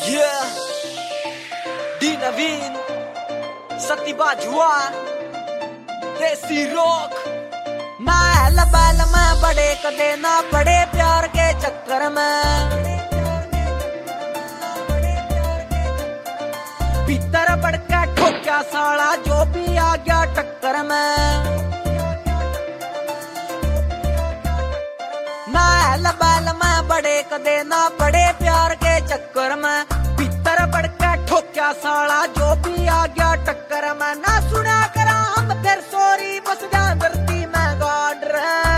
Yeah, D नवीन सती बाजुआ देसी rock. महल बैल में बड़े कदे ना बड़े प्यार के चक्कर में भीतर बढ़ के ठोक्या साला जो भी आ गया टक्कर में। महल बैल में बड़े कदे ना बड़े प्यार के चक्कर में भीतर बढ़ के ठोक्या साला जो भी आ गया टक्कर में। ना सुना करा हम फिर सॉरी बस जा धरती में गाड़ रहे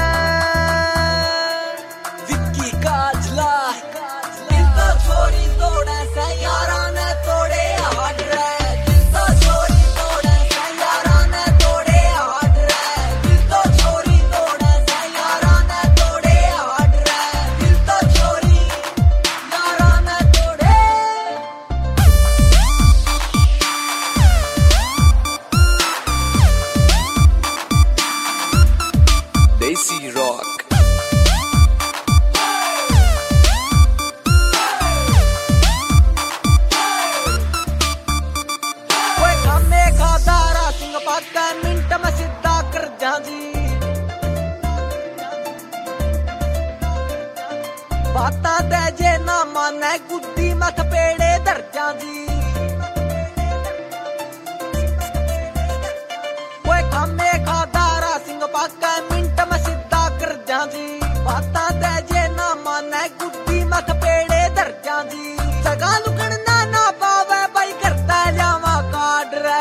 विक्की काजला दिल तो छोरी तोड़े से यारा ने तोड़े हाड रे। दिल तो छोरी तोड़े से यारा ने तोड़े हाड रे। दिल तो छोरी तोड़े से यारा ने तोड़े हाड रे। दिल तो छोरी यारा ने तोड़े। देसी रॉक। कोई खामे खादारा सिंह पाता मिंट में सीधा कर जांदी। बाता दे जे ना माने गुद्दी मत पेड़े धर जांदी। कोई खामे खादारा सिंह पाता मिंट में सीधा कर जांदी। बाता दे जे ना माने गुद्दी मत पेड़े धर जांदी। सगा लुकण ना पावे भाई करता जावा काट रे।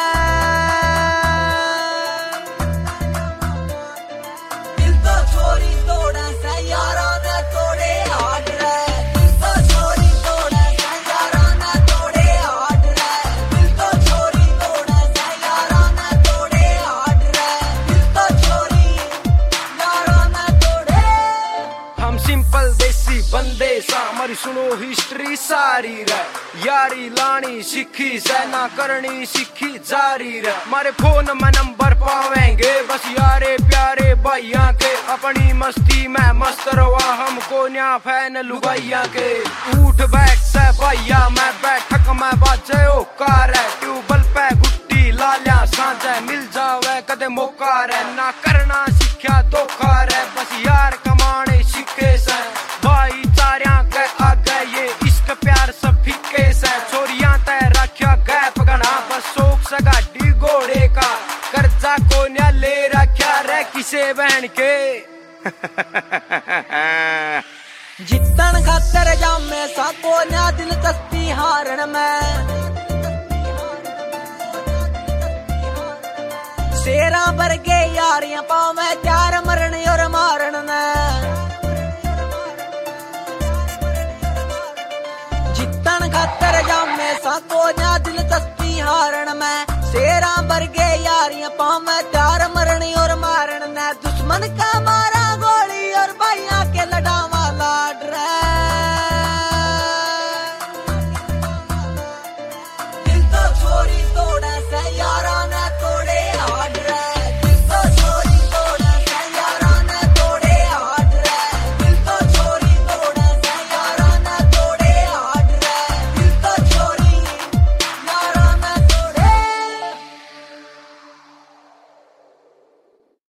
दिल तो छोरी तोड़े से यारा ने तोड़े हाड रे। दिल तो छोरी तोड़े से यारा ने तोड़े हाड रे। दिल तो छोरी तोड़े से यारा ने तोड़े हाड रे। दिल तो छोरी यारा ने तोड़े। हम सिंपल देसी बंदे सा हमारी सुनो हिस्ट्री सारी रे। यारी लानी सीखी सेना करनी सीखी जारी रे। हमारे फोन में नंबर पावेंगे बस यारे प्यारे भाइया के। अपनी मस्ती में मस्त रवा हमको न्या फैन लुगाइया के। उठ बैठ से भैया मैं बैठक में बाजे ओ कार है। ट्यूबल पे गुट्टी लालिया सांझे मिल जावे कदे मौका रे। ना करना सीखा धोखा रे बस यार कमाने सीखे से। भाईचारा के आगे ये इश्क प्यार सब फिक्के से। छोरियां तय रखा गए पगना बस शौक से गाड़ी घोड़े का। कर्जा को न्या ले रखा रे किसे बहन के। जितन खातर जामे साको न्या दिलचस्पी हारण में। शेरा वर्गे यारियां पावे चार मरण और मारण ने। जितन खातर जामे साको न्या दिलचस्पी हारण में। शेरा वर्गे यारियां पावे चार मरण और मारण ने। दुश्मन का